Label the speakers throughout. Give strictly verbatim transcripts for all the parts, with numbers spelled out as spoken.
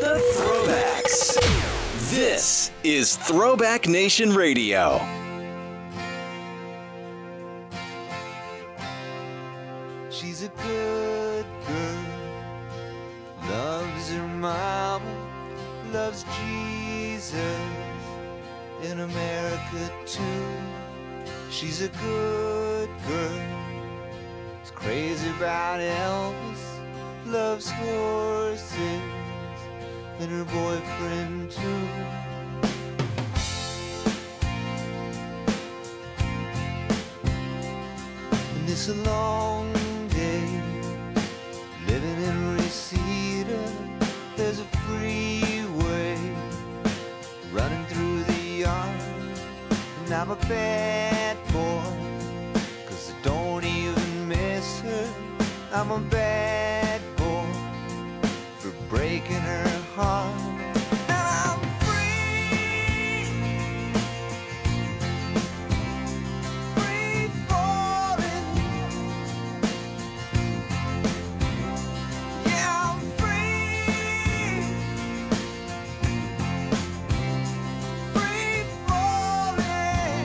Speaker 1: The Throwbacks. This is Throwback Nation Radio.
Speaker 2: She's a good girl, loves her mama, loves Jesus, in America too. She's a good girl, is crazy about Elvis, loves horses, and her boyfriend too. And it's a long day living in Reseda. There's a freeway running through the yard, and I'm a bad boy, 'cause I don't even miss her. I'm a bad boy for breaking her heart. And I'm free, free falling. Yeah, I'm free, free falling.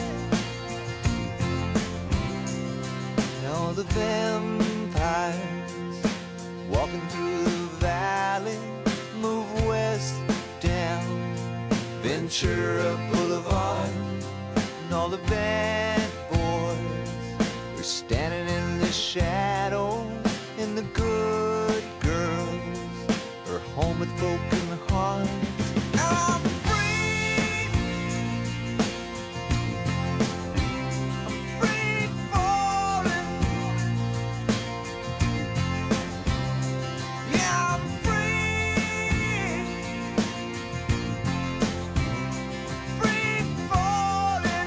Speaker 2: Now the vampires walking through the valley move west down Ventura Boulevard, and all the bad boys are standing in the shadows, and the good girls are home with broken hearts. I'm free, I'm free falling. Yeah, I'm free, free falling.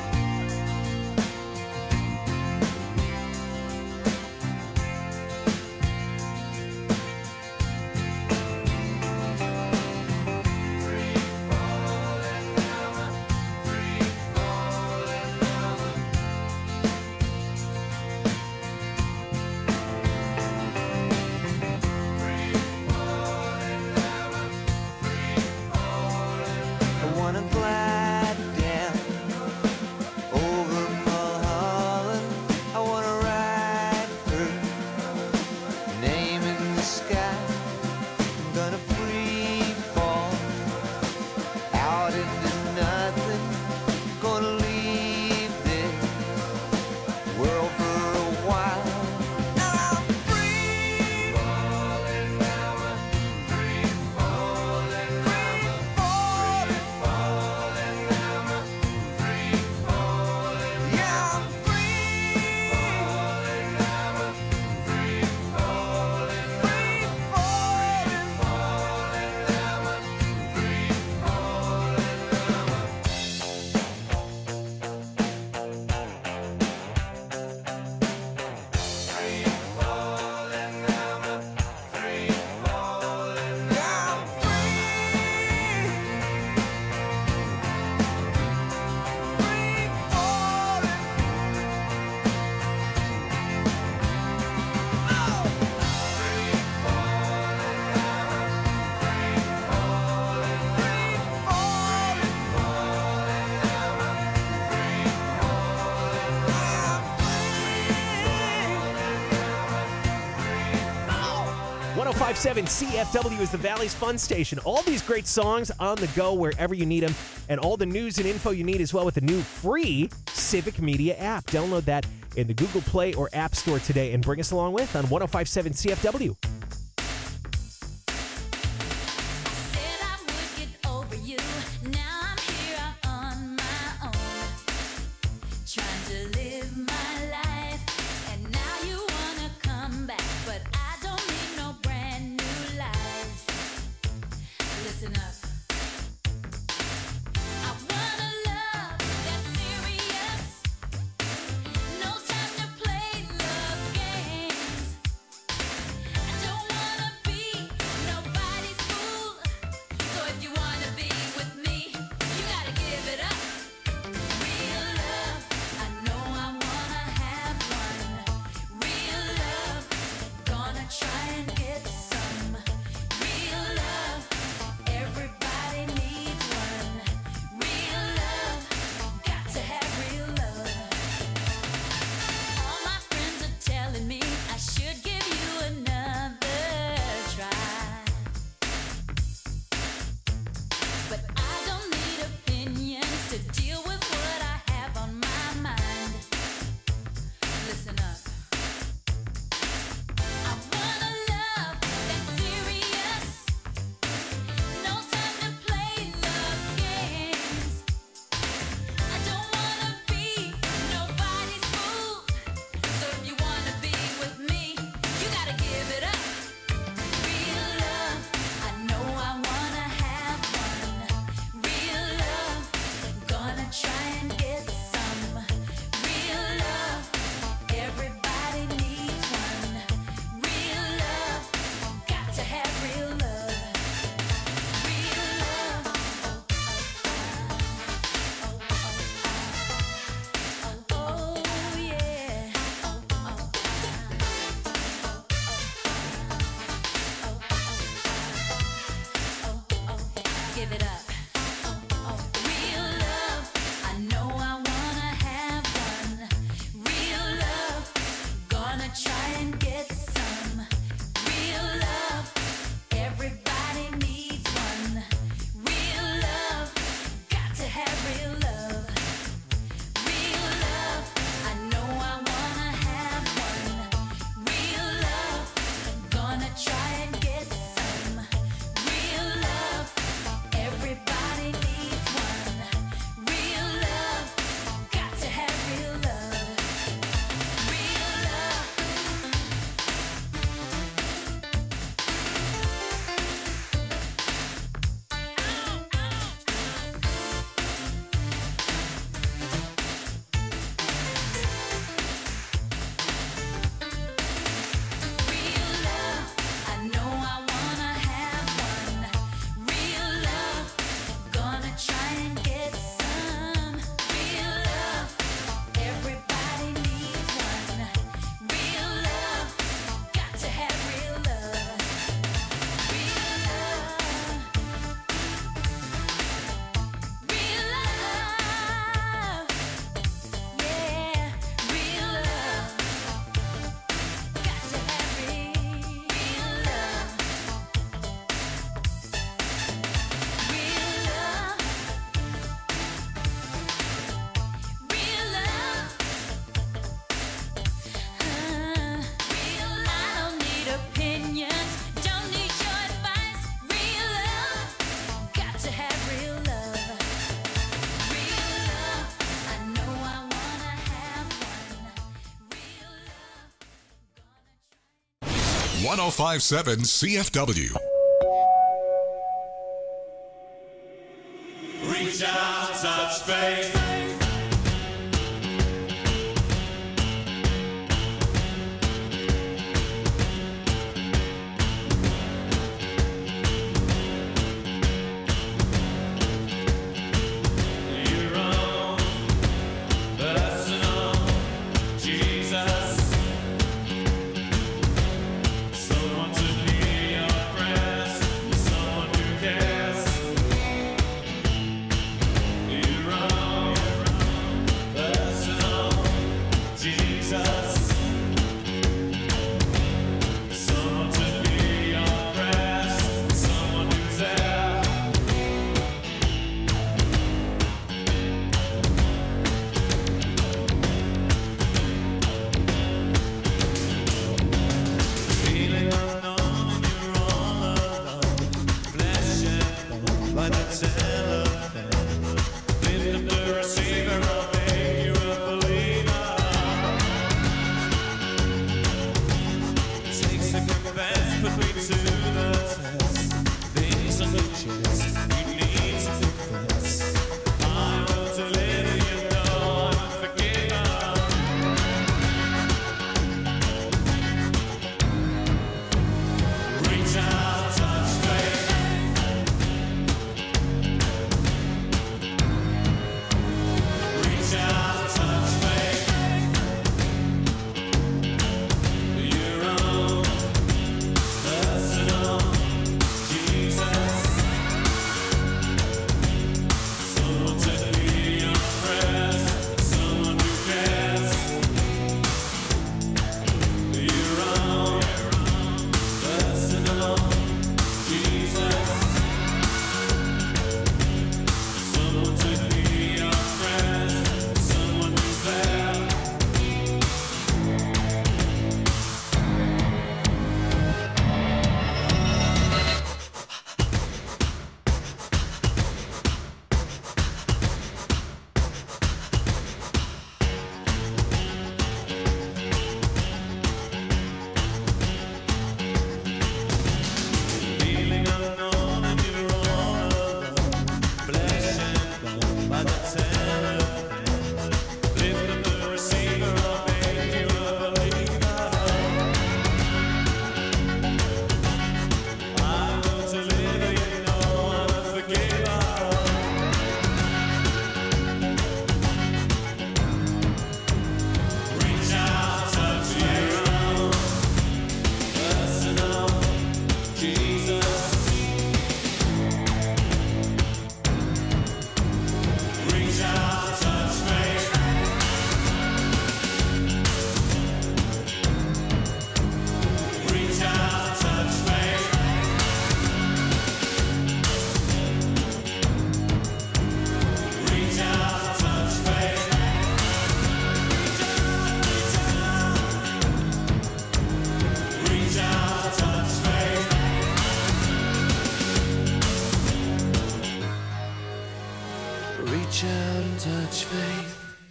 Speaker 2: Free falling, I'm free falling, I'm free falling, I'm free falling. I wanna glide down over Mulholland. I wanna write her name in the sky. I'm gonna free fall out into nothing. Gonna leave this world for a while. I'm free falling, I'm free falling, free falling, falling, I'm free falling. Yeah, I'm free falling, I'm free falling, free falling, falling, I'm free falling, free falling, I'm free falling, yeah, I'm free, free falling.
Speaker 3: one oh five point seven C F W is the Valley's Fun Station. All these great songs on the go wherever you need them, and all the news and info you need as well with the new free Civic Media app. Download that in the Google Play or App Store today and bring us along with on one oh five point seven C F W.
Speaker 4: Said I would get over you. Now I'm here on my own, trying to live my life. And now you wanna come back, but I don't need no brand new lies. Listen up. I want a love that's serious. No time to play love games. I
Speaker 5: one oh five point seven C F W.
Speaker 2: Reach out, touch faith. Your own personal Jesus. Someone to hear your prayers. Someone who cares. Your own personal Jesus. Someone to hear your prayers. Someone who's there. Feeling unknown and you're all alone. Flesh and bone by the telephone. Lift up the receiver, I'll make you a believer. Take second best, put me to the test. Things on the chest, you need to confess. I want to live, you know I'm forgiven. Reach out, touch faith. Reach out, touch faith. Your own personal Jesus. Someone to hear your prayers. Someone who cares. Your own personal Jesus. Someone to hear your prayers. Someone who's there. Feeling unknown and you're all alone. Flesh and bone by the telephone. Lift up the receiver, I'll make you a believer. I want to live, you know I'm a forgiver. Reach out, touch your own personal Jesus. Reach out, touch faith. Reach out, touch faith. Reach out, touch faith. Reach out, touch faith. Reach out and touch faith.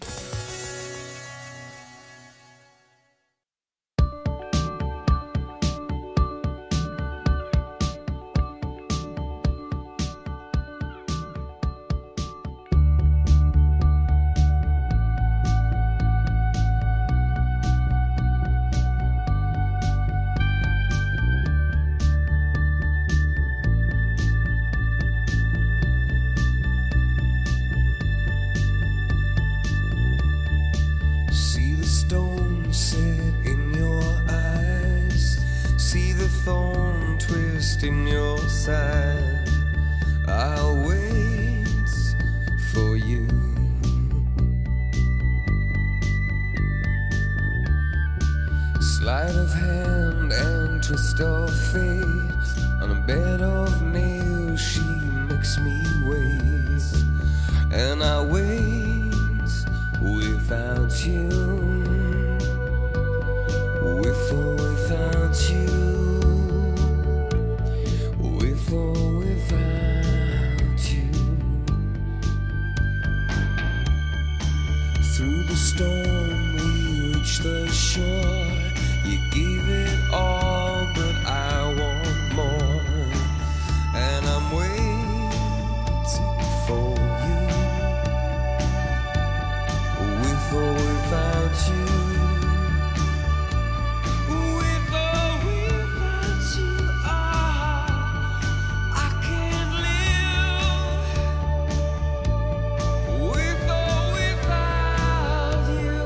Speaker 6: See the stone set in your eyes. See the thorn twist in your side. I'll wait for you. Sleight of hand and twist of fate. On a bed of nails, she makes me wait. And I wait without you. With or without you. With or without you. Through the storm we reach the shore. You gave it all, but I want more. And I'm waiting for you, with or without you. With or without you, ah, I can't live. With or without you.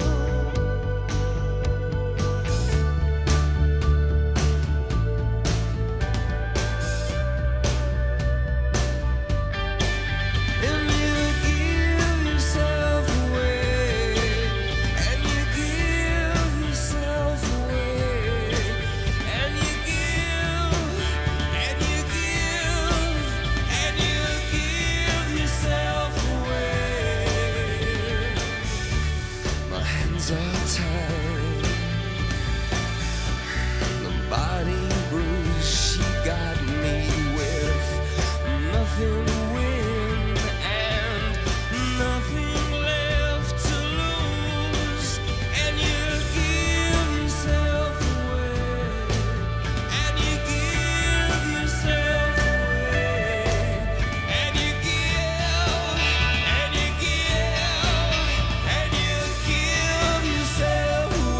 Speaker 6: And you give yourself away, and you give yourself away, and you give, and you give, and you give yourself away. My hands are tied, the body bruise she got me with nothing to win and nothing left to lose. And you give yourself away, and you give yourself away, and you give, and you give, and you give yourself away.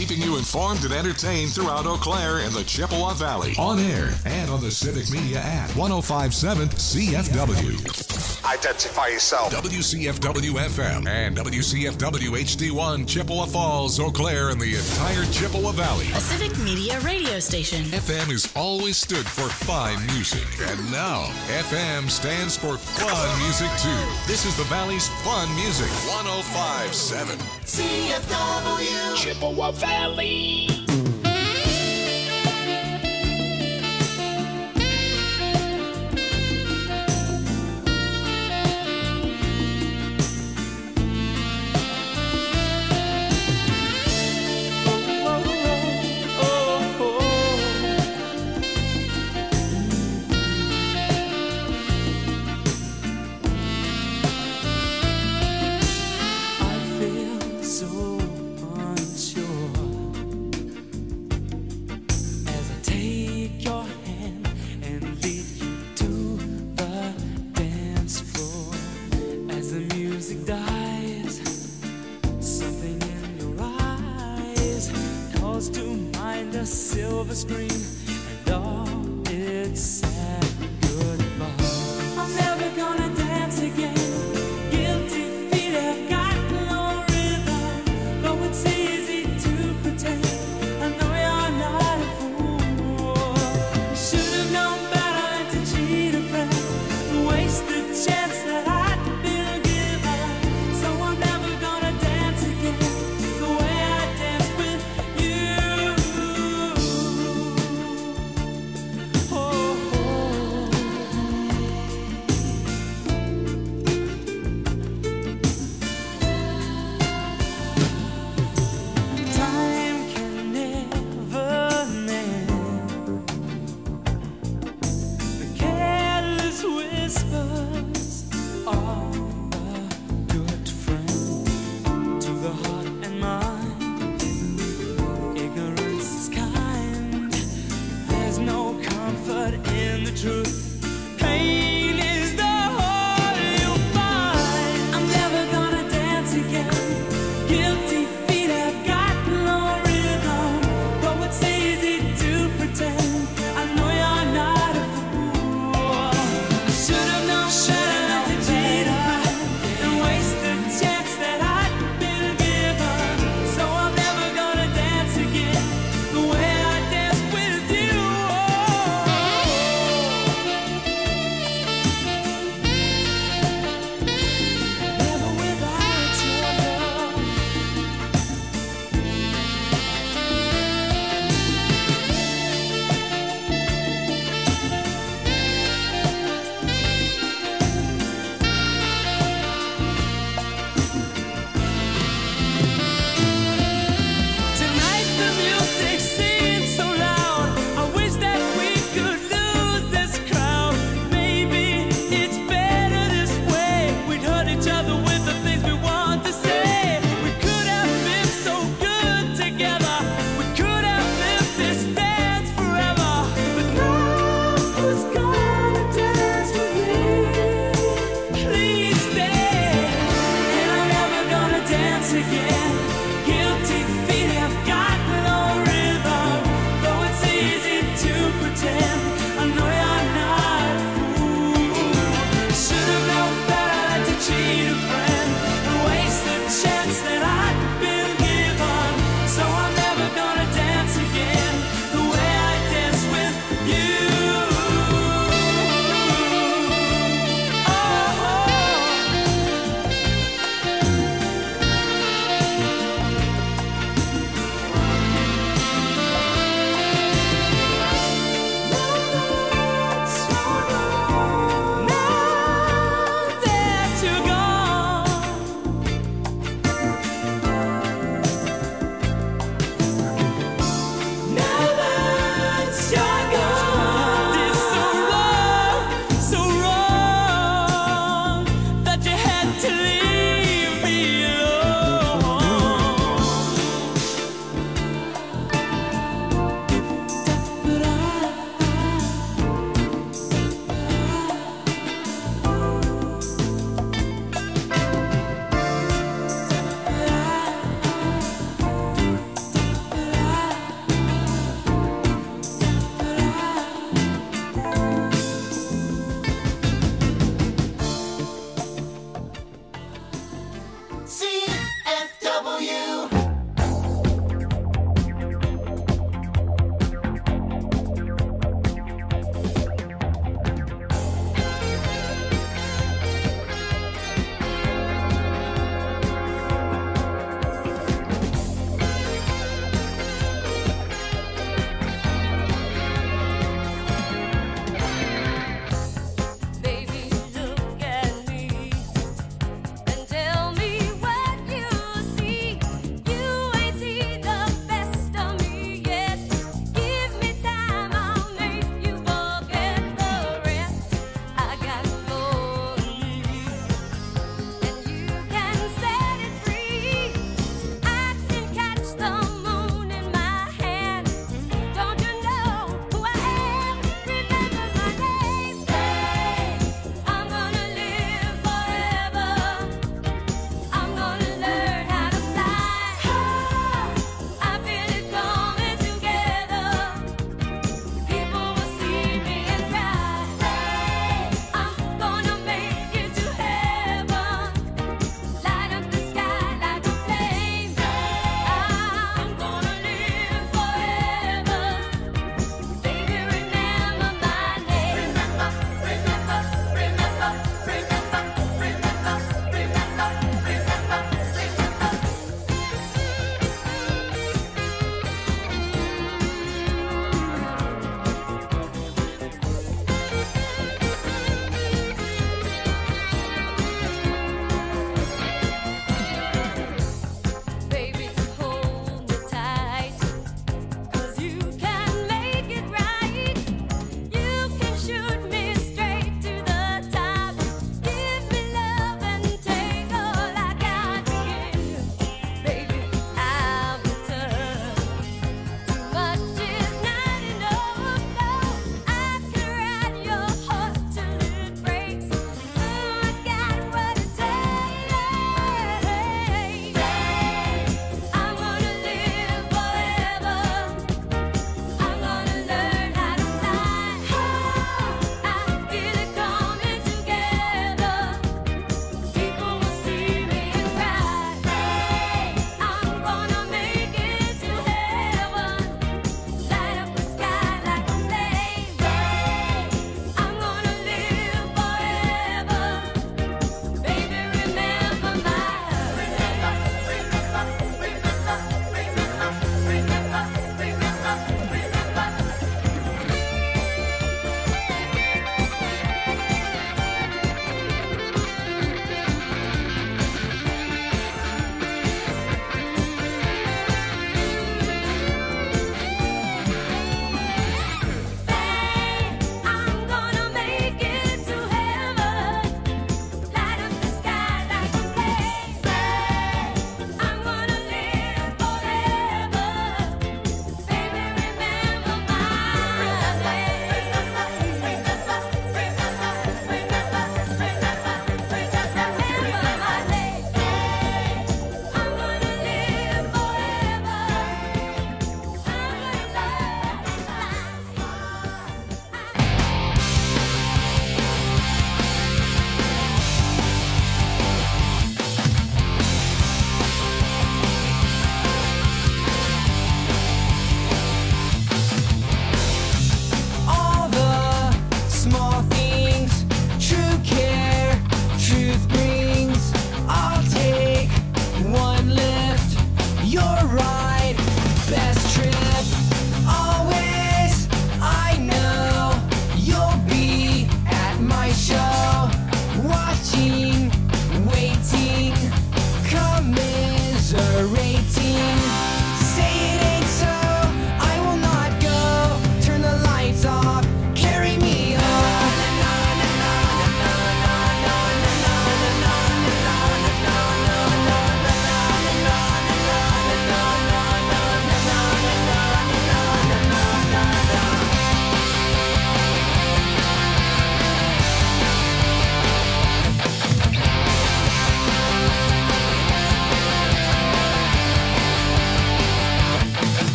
Speaker 5: keeping you informed and entertained throughout Eau Claire and the Chippewa Valley. On air and on the Civic Media app. one oh five point seven C F W.
Speaker 7: Identify yourself.
Speaker 5: W C F W F M and W C F W H D one, Chippewa Falls, Eau Claire, and the entire Chippewa Valley.
Speaker 8: A Civic Media radio station.
Speaker 5: F M has always stood for fine music, and now F M stands for fun music too. This is the Valley's fun music. one oh five point seven
Speaker 2: C F W Chippewa Valley.
Speaker 9: Silver screen and all its sad goodbye. I'm never gonna dance again. Guilty feet have got no rhythm. Though it's easy to pretend, I know you're not a fool. You should have known better than to cheat a friend, waste the chance that I'd been given. So I'm never gonna dance again the way I danced with you. Oh,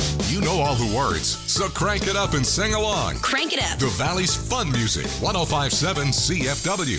Speaker 5: You know all the words, so crank it up and sing along.
Speaker 8: Crank it up.
Speaker 5: The Valley's Fun Music, one oh five point seven C F W.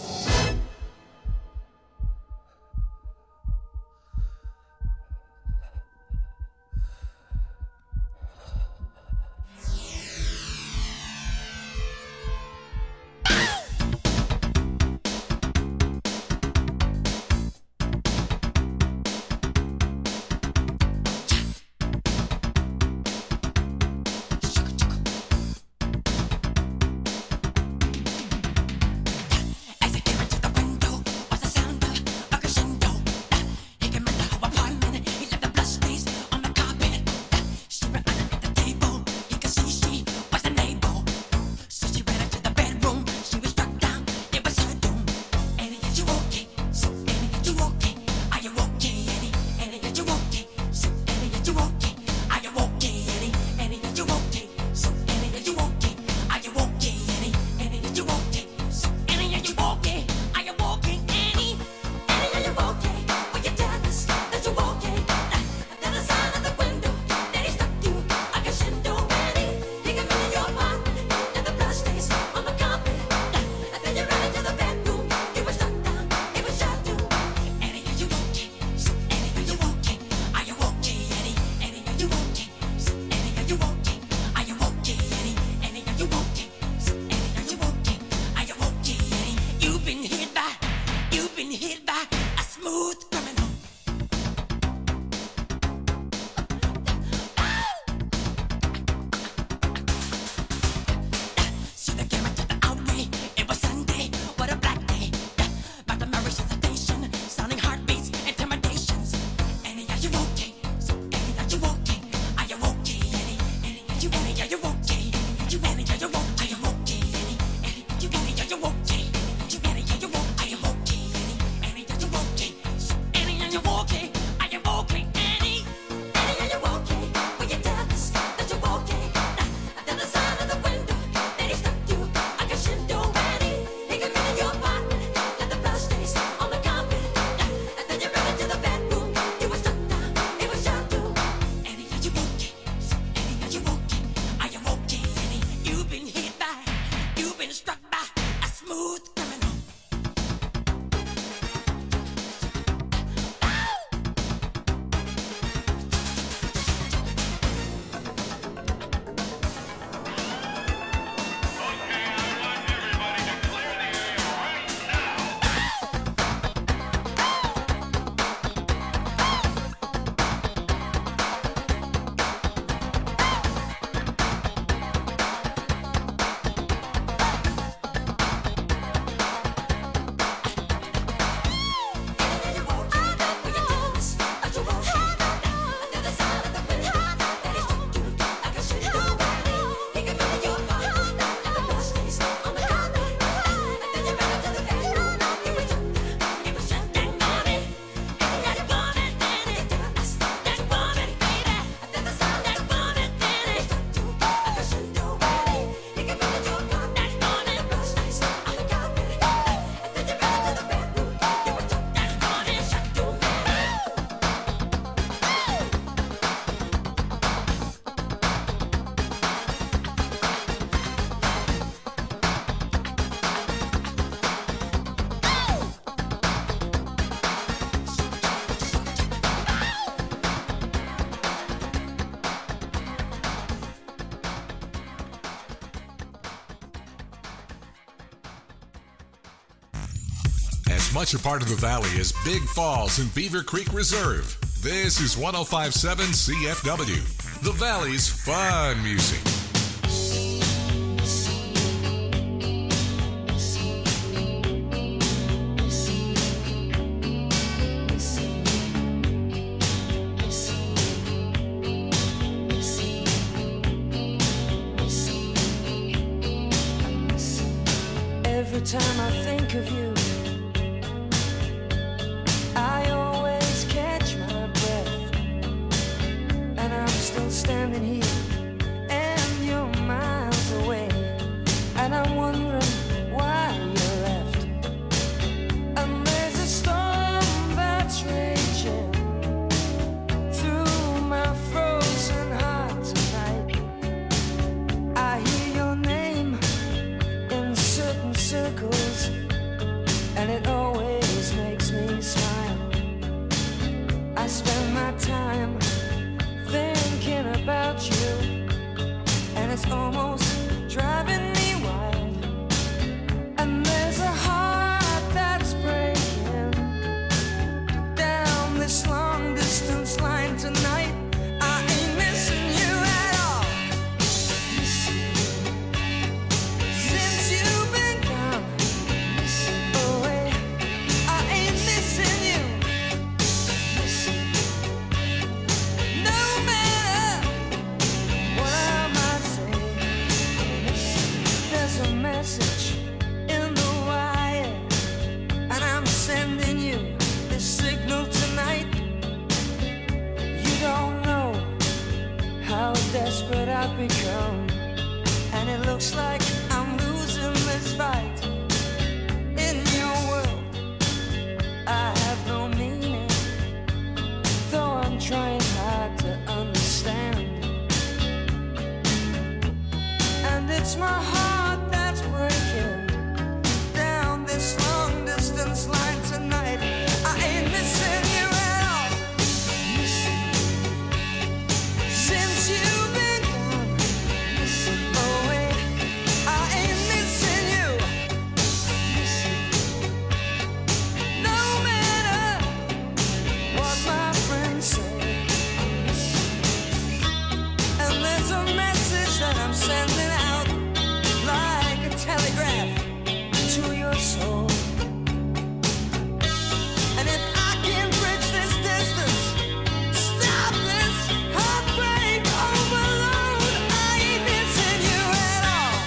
Speaker 5: As much a part of the valley as Big Falls and Beaver Creek Reserve, this is one oh five point seven C F W, the Valley's Fun Music.
Speaker 10: Every time I think of you, I always catch my breath, and I'm still standing here, and you're miles away, and I'm wondering why you left. And there's a storm that's raging through my frozen heart. it's almost driving me wild. And there's a heart that's breaking down this long distance line tonight. I ain't missing you at all. Since you've been gone away, I ain't missing you. No matter what I might say, there's a message in the wire, and I'm sending you this signal tonight. You don't know how desperate I've become, and it looks like I'm losing this fight. In your world, I have no meaning, though I'm trying hard to understand. And it's my heart that's breaking down this long distance line tonight. I ain't missing you at all. Since you've been gone away, I ain't missing you. No matter what my friends say. And there's a message that I'm sending out like a telegraph to your soul. And if I can bridge this distance, stop this heartbreak overload, I ain't missing you at all.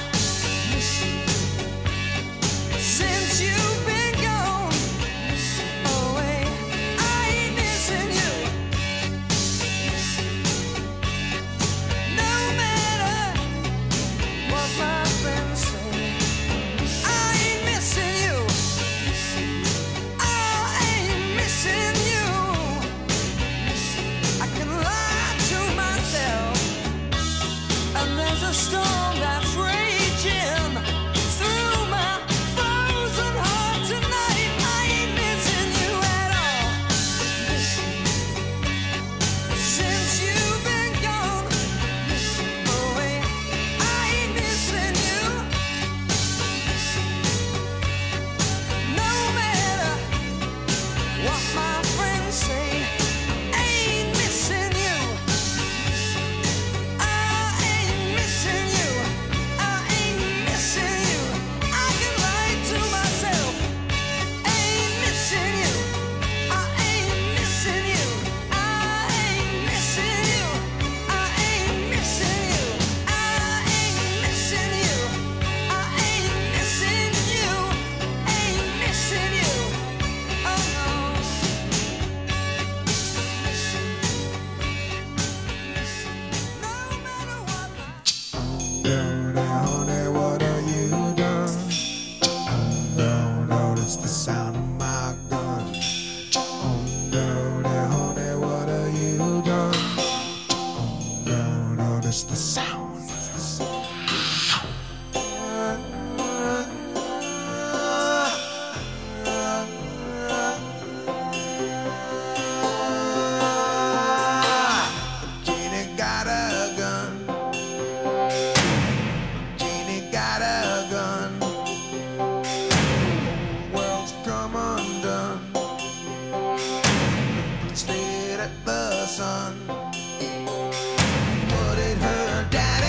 Speaker 10: Since you've been gone away, I ain't missing you. No matter what my friends say, I ain't missing you. I ain't missing you. I can lie to myself, and there's a storm that's raging through my frozen heart tonight. I ain't missing you at all. Since you've been gone away, I ain't missing you. No matter what my friends say, ain't missing you. I ain't missing you. I ain't missing you. I can lie to myself. Ain't missing you. I ain't missing you. I ain't missing you. I ain't missing you. I ain't missing you. I ain't missing you. Ain't missing you. Oh no. No matter what.
Speaker 2: Honey, honey, what have you done? Oh no, notice the sound of my gun. Oh no, honey, what have you done? Oh no, notice the sound. Jeannie got a gun. Jeannie got a gun. World's come undone. Straight at the sun. What did her daddy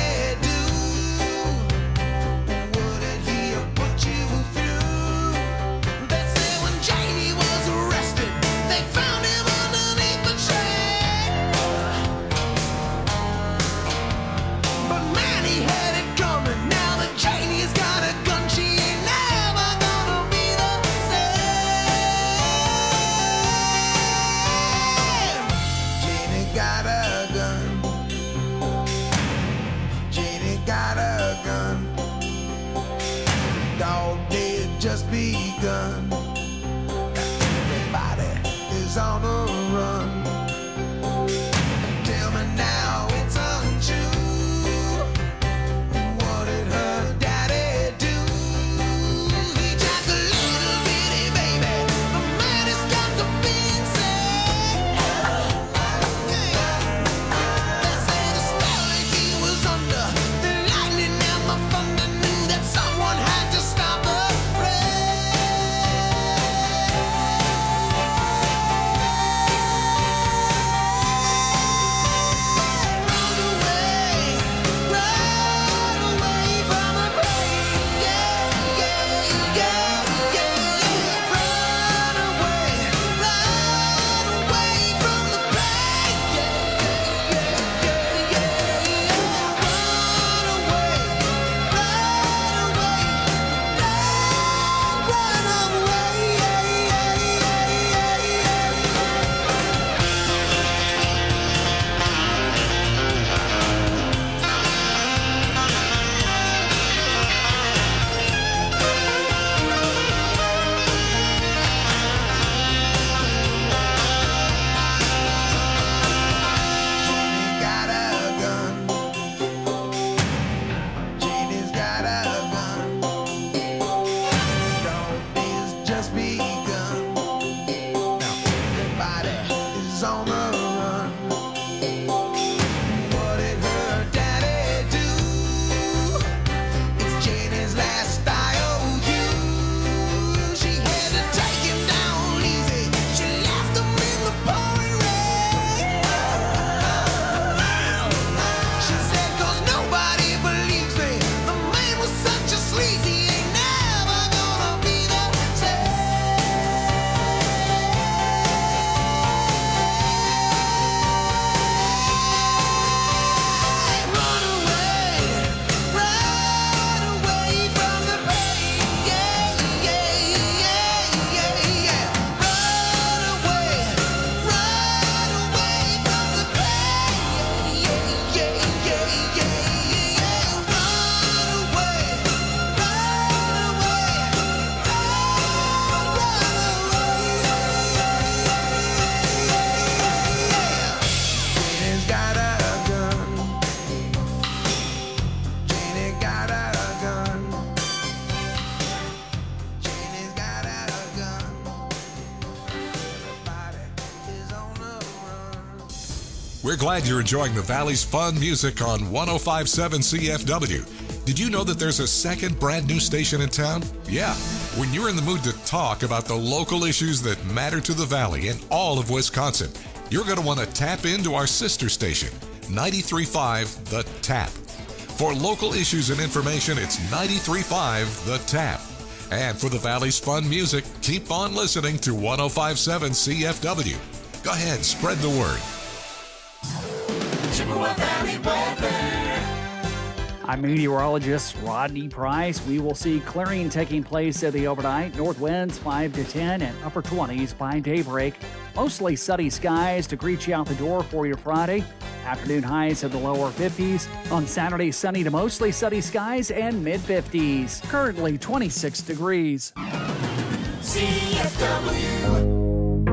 Speaker 5: We're glad you're enjoying the Valley's fun music on one oh five point seven C F W. Did you know that there's a second brand new station in town? Yeah. When you're in the mood to talk about the local issues that matter to the Valley and all of Wisconsin, you're going to want to tap into our sister station, ninety-three point five The Tap. For local issues and information, it's ninety-three point five The Tap. And for the Valley's fun music, keep on listening to one oh five point seven C F W. Go ahead, spread the word.
Speaker 2: Chippewa Valley weather.
Speaker 11: I'm meteorologist Rodney Price. We will see clearing taking place in the overnight. North winds five to ten and upper twenties by daybreak. Mostly sunny skies to greet you out the door for your Friday. Afternoon highs in the lower fifties. On Saturday, sunny to mostly sunny skies and mid fifties. Currently twenty-six degrees.
Speaker 2: C F W.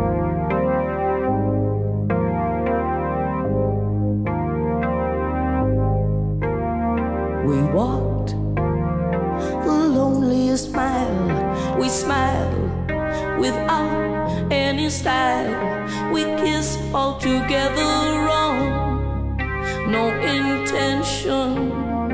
Speaker 10: We walked the loneliest mile. We smiled without any style. We kissed all together wrong, no intention.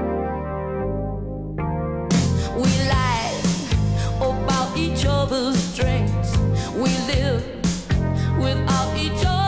Speaker 10: We lied about each other's strengths. We lived without each other.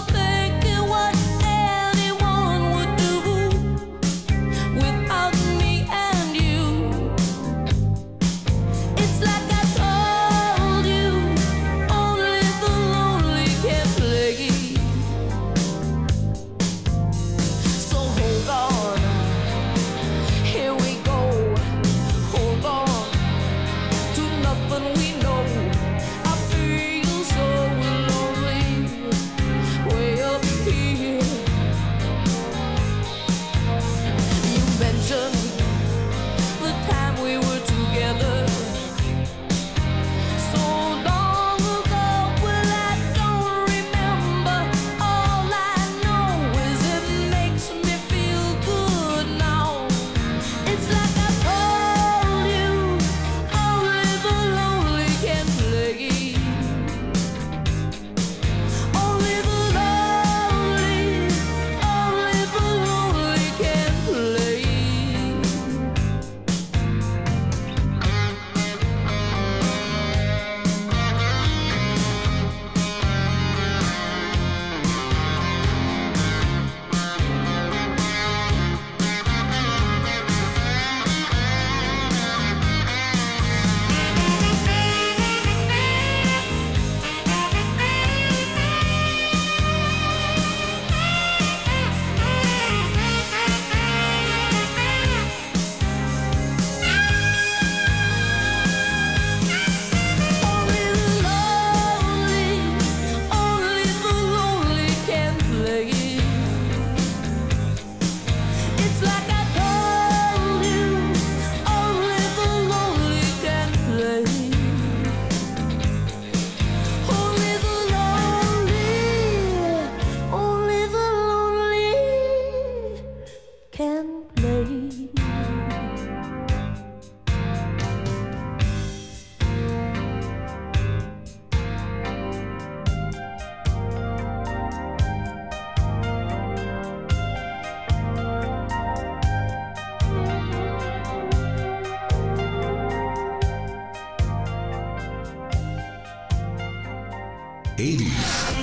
Speaker 5: eighties,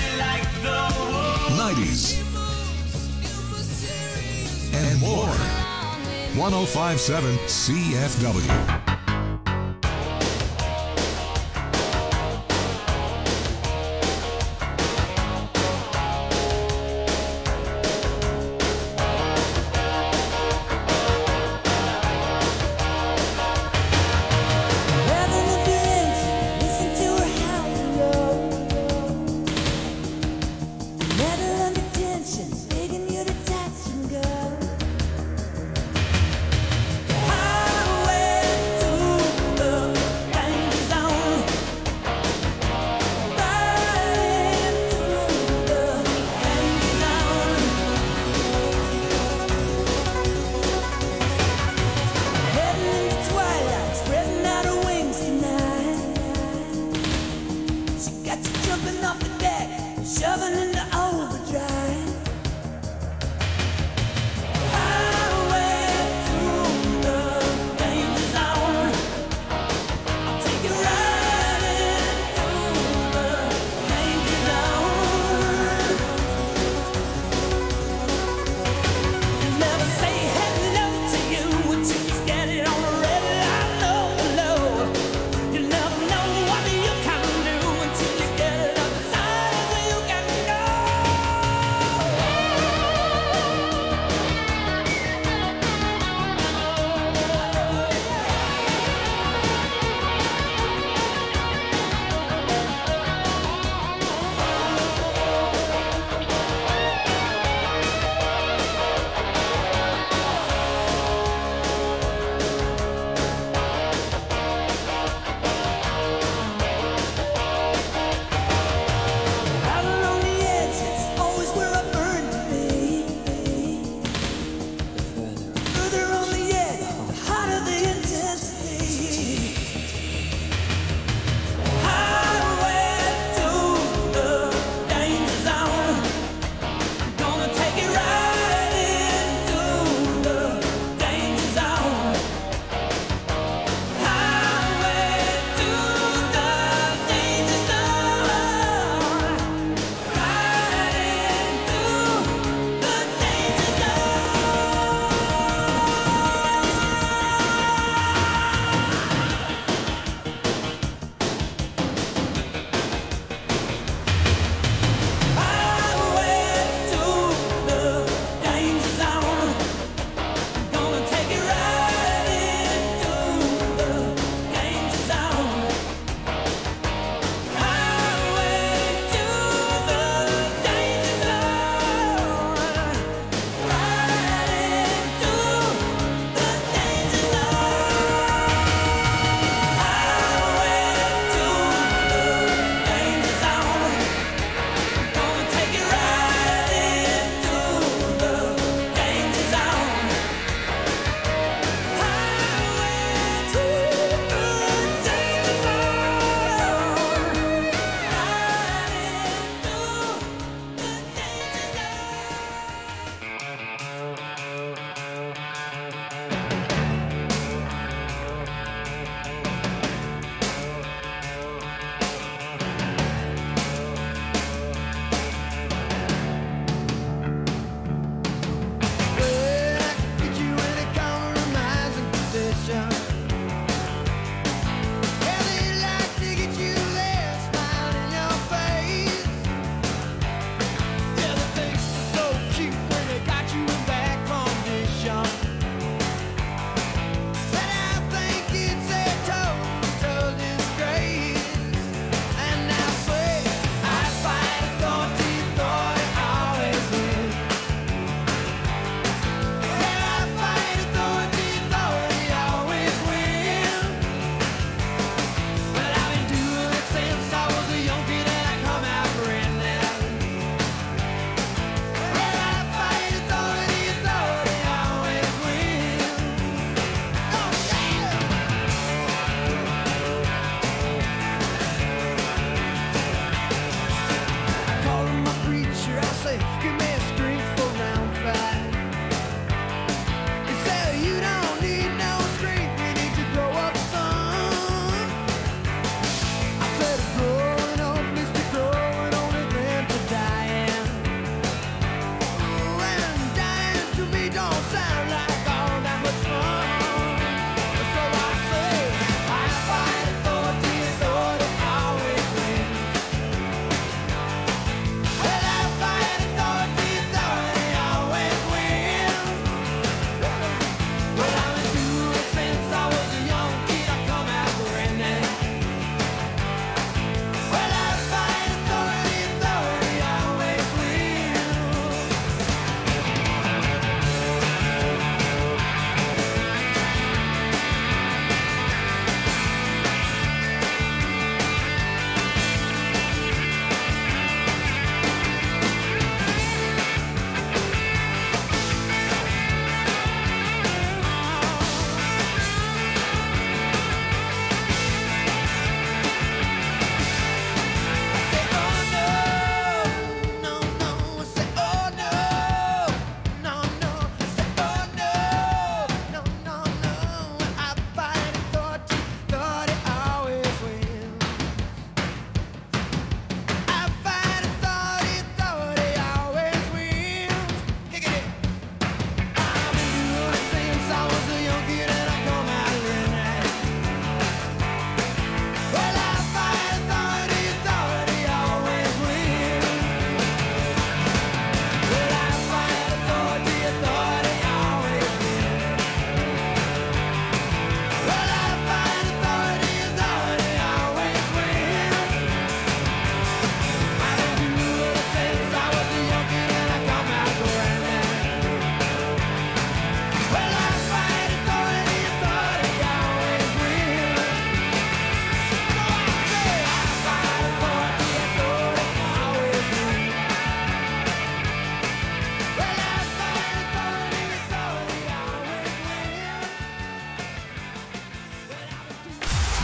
Speaker 5: nineties, and more. one oh five point seven C F W.
Speaker 10: Highway to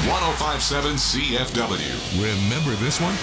Speaker 5: one oh five point seven C F W. Remember this one?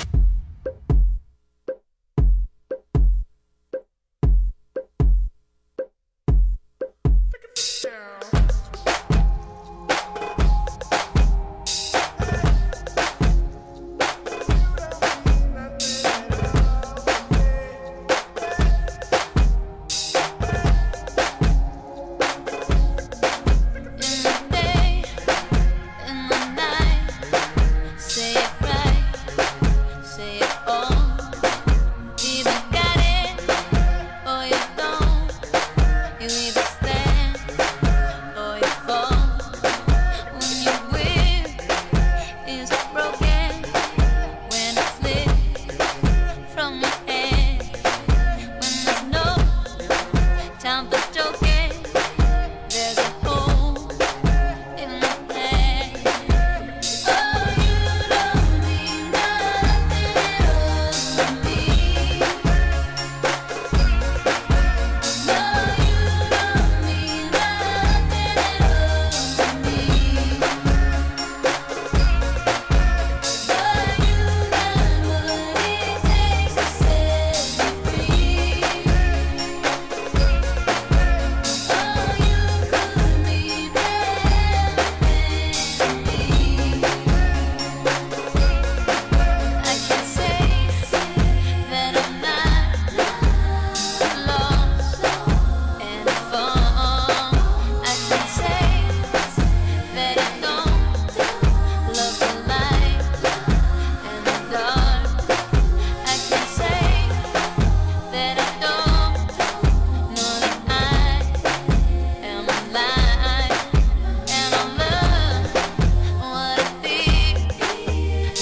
Speaker 4: You either